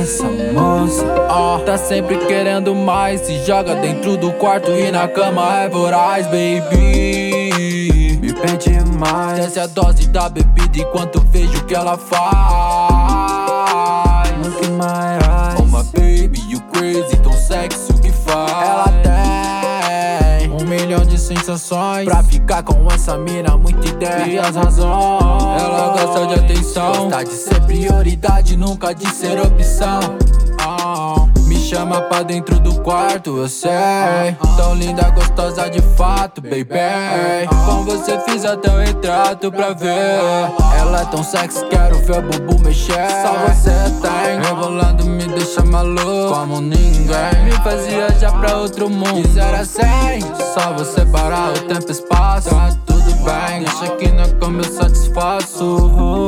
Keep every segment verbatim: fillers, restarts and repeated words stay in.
Essa moça oh, tá sempre querendo mais. Se joga dentro do quarto e na cama é voraz, baby. Me pede mais. Desce a dose da bebida enquanto vejo o que ela faz. Look in my eyes. Oh my baby, you crazy, tão sexy o que faz. Ela tem um milhão de sensações pra ficar com essa mina, muita ideia e as razões. Ela gosta de atenção, gosta de ser prioridade, nunca de ser opção. Oh, me chama pra dentro do quarto, eu sei. Tão linda, gostosa de fato, baby. Com você fiz até o retrato pra ver. Ela é tão sexy, quero ver o bumbum mexer. Só você tem, rebolando me deixa maluco como ninguém. Me fazia já pra outro mundo, de zero a cem. Só você parar o tempo e espaço, tá tudo bem. Deixa aqui na cama eu satisfaço.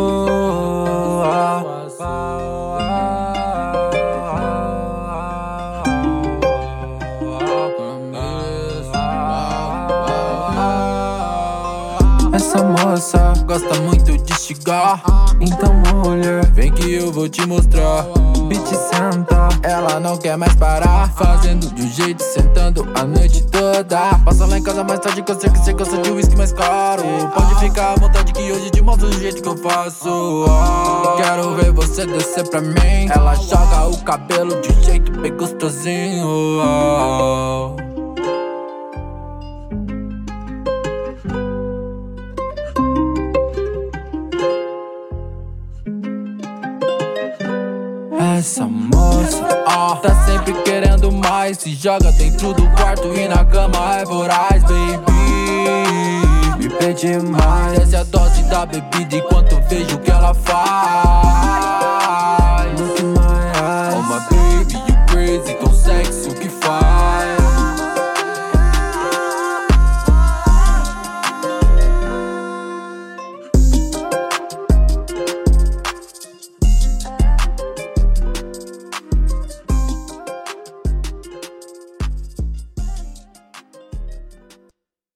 Essa moça gosta muito de chegar, então mulher, vem que eu vou te mostrar. bitch senta. Ela não quer mais parar, fazendo de um jeito, sentando a noite toda. Passa lá em casa mais tarde que eu sei que você gosta de whisky mais caro. Pode ficar à vontade que hoje te mostro do jeito que eu faço. Oh, quero ver você descer pra mim. Ela joga o cabelo de um jeito bem gostosinho. Oh. Essa moça oh, tá sempre querendo mais. Se joga dentro do quarto e na cama é voraz, baby. me pede mais. Desce a dose da bebida enquanto vejo o que ela faz.